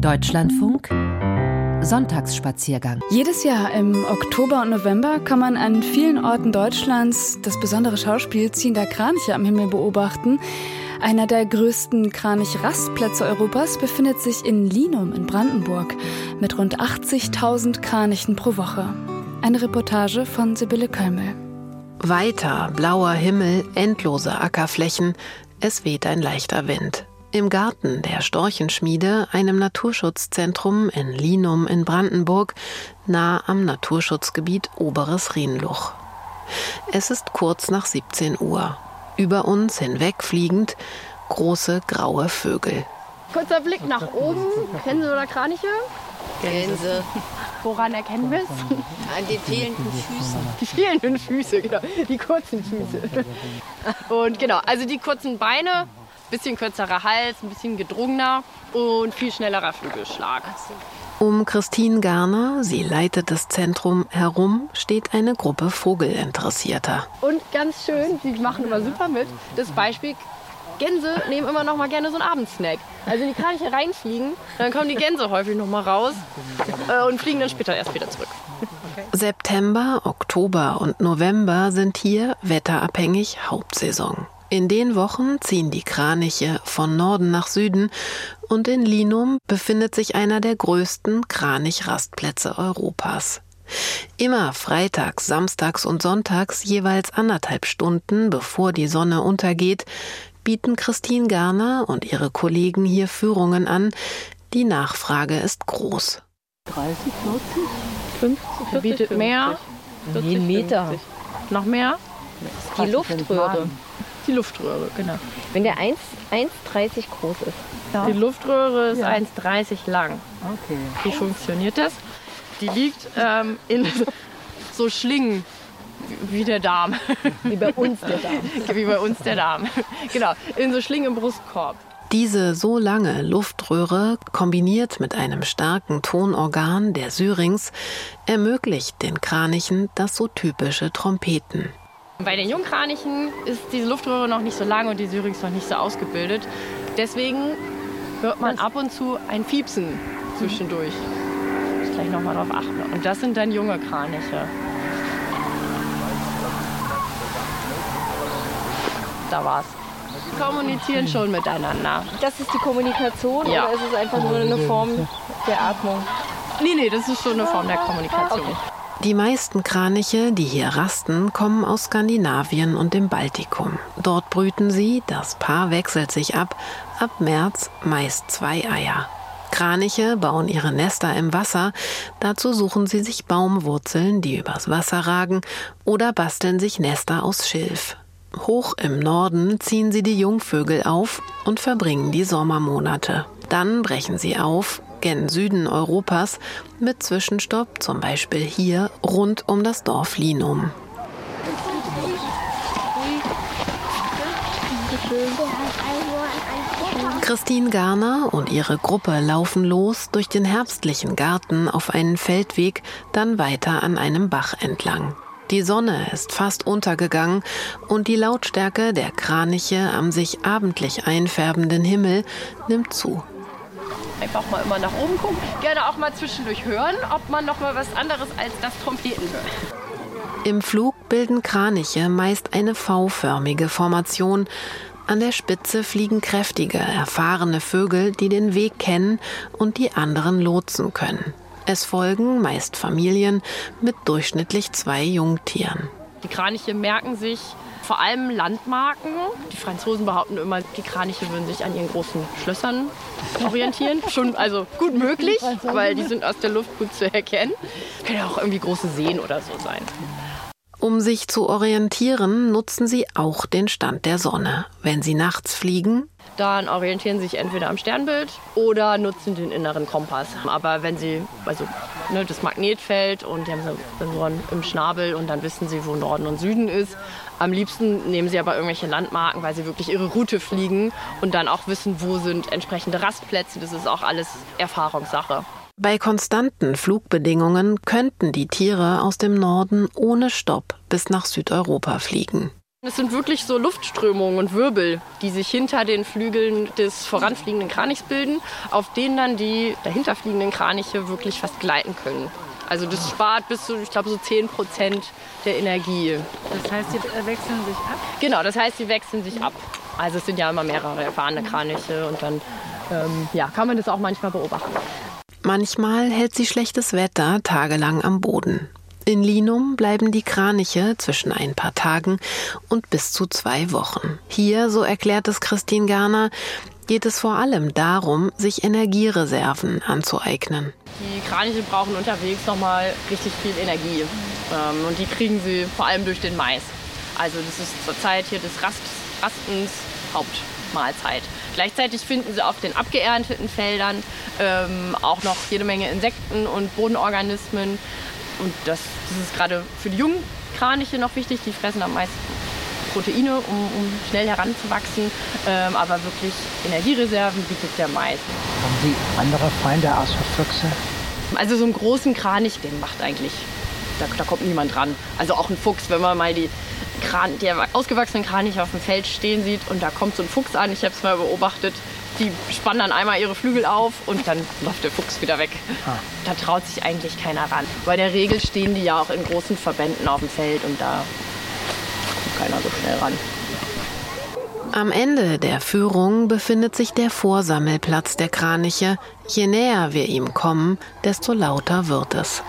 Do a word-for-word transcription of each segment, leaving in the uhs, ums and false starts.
Deutschlandfunk Sonntagsspaziergang. Jedes Jahr im Oktober und November kann man an vielen Orten Deutschlands das besondere Schauspiel ziehender Kraniche am Himmel beobachten. Einer der größten Kranich-Rastplätze Europas befindet sich in Linum in Brandenburg mit rund achtzigtausend Kranichen pro Woche. Eine Reportage von Sibylle Kölmel. Weiter blauer Himmel, endlose Ackerflächen, es weht ein leichter Wind. Im Garten der Storchenschmiede, einem Naturschutzzentrum in Linum in Brandenburg, nah am Naturschutzgebiet Oberes Rhinluch. Es ist kurz nach siebzehn Uhr. Über uns hinwegfliegend große graue Vögel. Kurzer Blick nach oben. Gänse oder Kraniche? Gänse. Woran erkennen wir es? An den fehlenden Füßen. Die fehlenden Füße, genau. Die kurzen Füße. Und genau, also die kurzen Beine, bisschen kürzerer Hals, ein bisschen gedrungener und viel schnellerer Flügelschlag. Um Christine Garner, sie leitet das Zentrum, herum steht eine Gruppe Vogelinteressierter. Und ganz schön, die machen immer super mit, das Beispiel, Gänse nehmen immer noch mal gerne so einen Abendsnack. Also wenn die Kraniche reinfliegen, dann kommen die Gänse häufig noch mal raus äh, und fliegen dann später erst wieder zurück. Okay. September, Oktober und November sind hier wetterabhängig Hauptsaison. In den Wochen ziehen die Kraniche von Norden nach Süden und in Linum befindet sich einer der größten Kranich-Rastplätze Europas. Immer freitags, samstags und sonntags, jeweils anderthalb Stunden bevor die Sonne untergeht, bieten Christine Garner und ihre Kollegen hier Führungen an. Die Nachfrage ist groß. dreißig, vierzig, fünfzig, vierzig, bietet mehr. Jeden Meter. Noch mehr? Die Luftröhre. Die Luftröhre, genau. Wenn der eins Komma dreißig groß ist. Ja. Die Luftröhre ist ja. eins Komma dreißig lang. Okay. Wie funktioniert das? Die liegt ähm, in so Schlingen, wie der Darm. Wie bei uns der Darm. Wie bei uns der Darm. Genau, in so Schlingen im Brustkorb. Diese so lange Luftröhre, kombiniert mit einem starken Tonorgan, der Syrinx, ermöglicht den Kranichen das so typische Trompeten. Bei den Jungkranichen ist diese Luftröhre noch nicht so lang und die Syrinx noch nicht so ausgebildet. Deswegen hört man ab und zu ein Fiepsen zwischendurch. Ich muss gleich noch mal drauf achten. Und das sind dann junge Kraniche. Da war's. Die kommunizieren schon miteinander. Das ist die Kommunikation ja. Oder ist es einfach nur eine Form der Atmung? Nee, nee, das ist schon eine Form der Kommunikation. Okay. Die meisten Kraniche, die hier rasten, kommen aus Skandinavien und dem Baltikum. Dort brüten sie, das Paar wechselt sich ab, ab März meist zwei Eier. Kraniche bauen ihre Nester im Wasser, dazu suchen sie sich Baumwurzeln, die übers Wasser ragen, oder basteln sich Nester aus Schilf. Hoch im Norden ziehen sie die Jungvögel auf und verbringen die Sommermonate. Dann brechen sie auf, gen Süden Europas, mit Zwischenstopp, zum Beispiel hier, rund um das Dorf Linum. Christine Garner und ihre Gruppe laufen los durch den herbstlichen Garten auf einen Feldweg, dann weiter an einem Bach entlang. Die Sonne ist fast untergegangen und die Lautstärke der Kraniche am sich abendlich einfärbenden Himmel nimmt zu. Einfach mal immer nach oben gucken. Gerne auch mal zwischendurch hören, ob man noch mal was anderes als das Trompeten hört. Im Flug bilden Kraniche meist eine V-förmige Formation. An der Spitze fliegen kräftige, erfahrene Vögel, die den Weg kennen und die anderen lotsen können. Es folgen meist Familien mit durchschnittlich zwei Jungtieren. Die Kraniche merken sich vor allem Landmarken. Die Franzosen behaupten immer, die Kraniche würden sich an ihren großen Schlössern orientieren. Schon also gut möglich, weil die sind aus der Luft gut zu erkennen. Können ja auch irgendwie große Seen oder so sein. Um sich zu orientieren, nutzen sie auch den Stand der Sonne. Wenn sie nachts fliegen, dann orientieren sie sich entweder am Sternbild oder nutzen den inneren Kompass. Aber wenn sie, also ne, das Magnetfeld und die haben so Sensoren im Schnabel und dann wissen sie, wo Norden und Süden ist. Am liebsten nehmen sie aber irgendwelche Landmarken, weil sie wirklich ihre Route fliegen und dann auch wissen, wo sind entsprechende Rastplätze. Das ist auch alles Erfahrungssache. Bei konstanten Flugbedingungen könnten die Tiere aus dem Norden ohne Stopp bis nach Südeuropa fliegen. Es sind wirklich so Luftströmungen und Wirbel, die sich hinter den Flügeln des voranfliegenden Kranichs bilden, auf denen dann die dahinterfliegenden Kraniche wirklich fast gleiten können. Also das spart bis zu, ich glaube, so zehn Prozent der Energie. Das heißt, sie wechseln sich ab? Genau, das heißt, sie wechseln sich ab. Also es sind ja immer mehrere erfahrene Kraniche und dann ähm, ja, kann man das auch manchmal beobachten. Manchmal hält sie schlechtes Wetter tagelang am Boden. In Linum bleiben die Kraniche zwischen ein paar Tagen und bis zu zwei Wochen. Hier, so erklärt es Christine Garner, geht es vor allem darum, sich Energiereserven anzueignen. Die Kraniche brauchen unterwegs nochmal richtig viel Energie. Ähm, und die kriegen sie vor allem durch den Mais. Also das ist zur Zeit hier des Rast, Rastens Hauptmahlzeit. Gleichzeitig finden sie auf den abgeernteten Feldern ähm, auch noch jede Menge Insekten und Bodenorganismen. Und das, das ist gerade für die jungen Kraniche noch wichtig. Die fressen am meisten Proteine, um, um schnell heranzuwachsen. Ähm, aber wirklich Energiereserven bietet der Mais. Haben Sie andere Feinde außer Füchse? Also so einen großen Kranich, den macht eigentlich, da, da kommt niemand ran. Also auch ein Fuchs, wenn man mal die, Kran, die ausgewachsenen Kraniche auf dem Feld stehen sieht und da kommt so ein Fuchs an, ich habe es mal beobachtet, die spannen dann einmal ihre Flügel auf und dann läuft der Fuchs wieder weg. Ah. Da traut sich eigentlich keiner ran. Bei der Regel stehen die ja auch in großen Verbänden auf dem Feld und da kommt keiner so schnell ran. Am Ende der Führung befindet sich der Vorsammelplatz der Kraniche. Je näher wir ihm kommen, desto lauter wird es.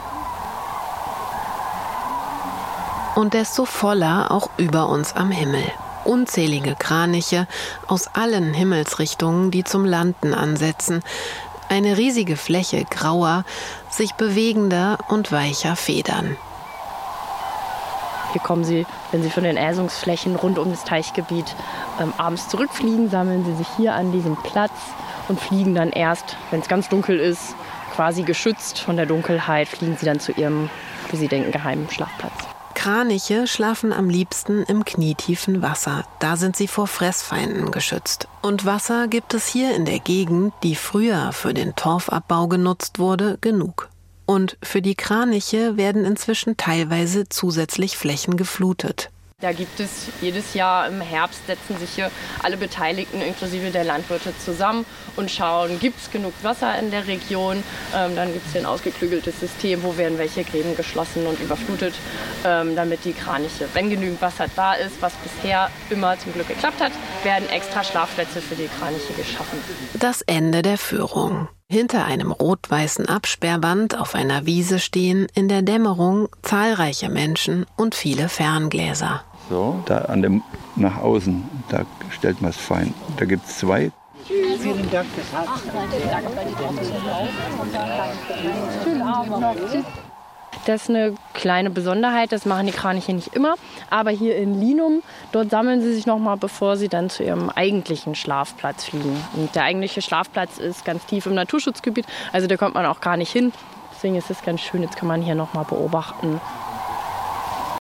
Und desto voller auch über uns am Himmel. Unzählige Kraniche aus allen Himmelsrichtungen, die zum Landen ansetzen. Eine riesige Fläche grauer, sich bewegender und weicher Federn. Hier kommen sie, wenn sie von den Äsungsflächen rund um das Teichgebiet ähm, abends zurückfliegen, sammeln sie sich hier an diesem Platz und fliegen dann erst, wenn es ganz dunkel ist, quasi geschützt von der Dunkelheit, fliegen sie dann zu ihrem, wie sie denken, geheimen Schlafplatz. Kraniche schlafen am liebsten im knietiefen Wasser. Da sind sie vor Fressfeinden geschützt. Und Wasser gibt es hier in der Gegend, die früher für den Torfabbau genutzt wurde, genug. Und für die Kraniche werden inzwischen teilweise zusätzlich Flächen geflutet. Da gibt es jedes Jahr im Herbst, setzen sich hier alle Beteiligten inklusive der Landwirte zusammen und schauen, gibt es genug Wasser in der Region. Ähm, dann gibt es hier ein ausgeklügeltes System, wo werden welche Gräben geschlossen und überflutet, ähm, damit die Kraniche, wenn genügend Wasser da ist, was bisher immer zum Glück geklappt hat, werden extra Schlafplätze für die Kraniche geschaffen. Das Ende der Führung. Hinter einem rot-weißen Absperrband auf einer Wiese stehen in der Dämmerung zahlreiche Menschen und viele Ferngläser. So, da an dem nach außen, da stellt man es fein. Da gibt es zwei. Vielen Dank fürs Haus. Das ist eine kleine Besonderheit, das machen die Kraniche nicht immer. Aber hier in Linum, dort sammeln sie sich nochmal, bevor sie dann zu ihrem eigentlichen Schlafplatz fliegen. Und der eigentliche Schlafplatz ist ganz tief im Naturschutzgebiet, also da kommt man auch gar nicht hin. Deswegen ist es ganz schön, jetzt kann man hier nochmal beobachten,